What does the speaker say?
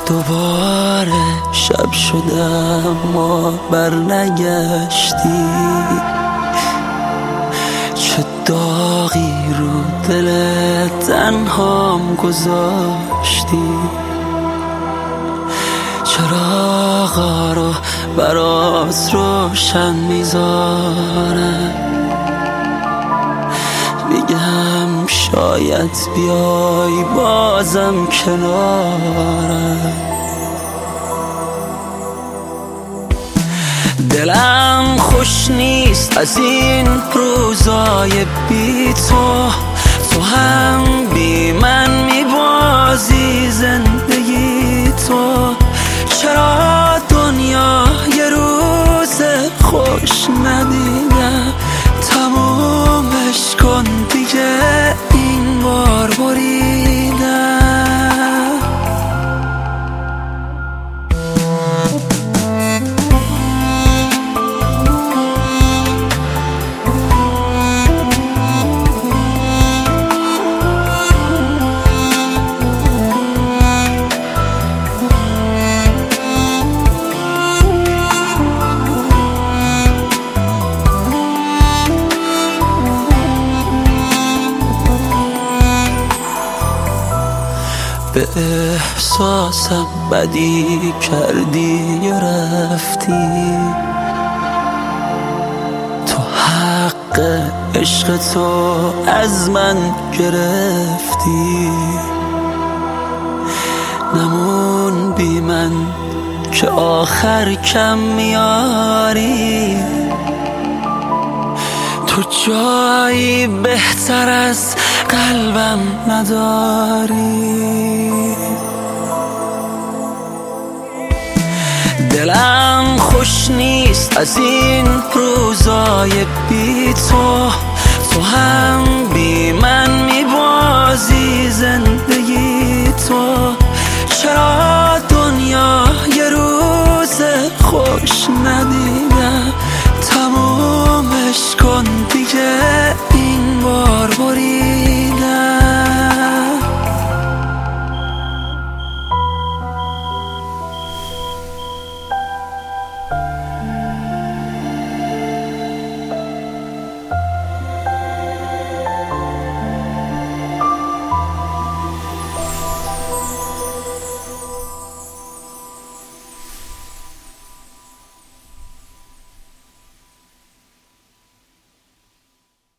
دوباره شب شده اما بر نگشتی، چه داغی رو دل تنهام گذاشتی. چراغا رو برات روشن میذارم، میگم شاید بیای بازم کنارم. دلم خوش نیست از این روزای بی تو هم بی من میبازی زندگی تو. چرا دنیا یه روز خوش ندیدم، تمومش کن دیگه این بار بریدم. به احساسم بدی کردی یا رفتی، تو حق عشق تو از من گرفتی. نمون بی من که آخر کم میاری، تو جایی بهتر از قلبم نداری. دلم خوش نیست از این روزای بی تو هم بی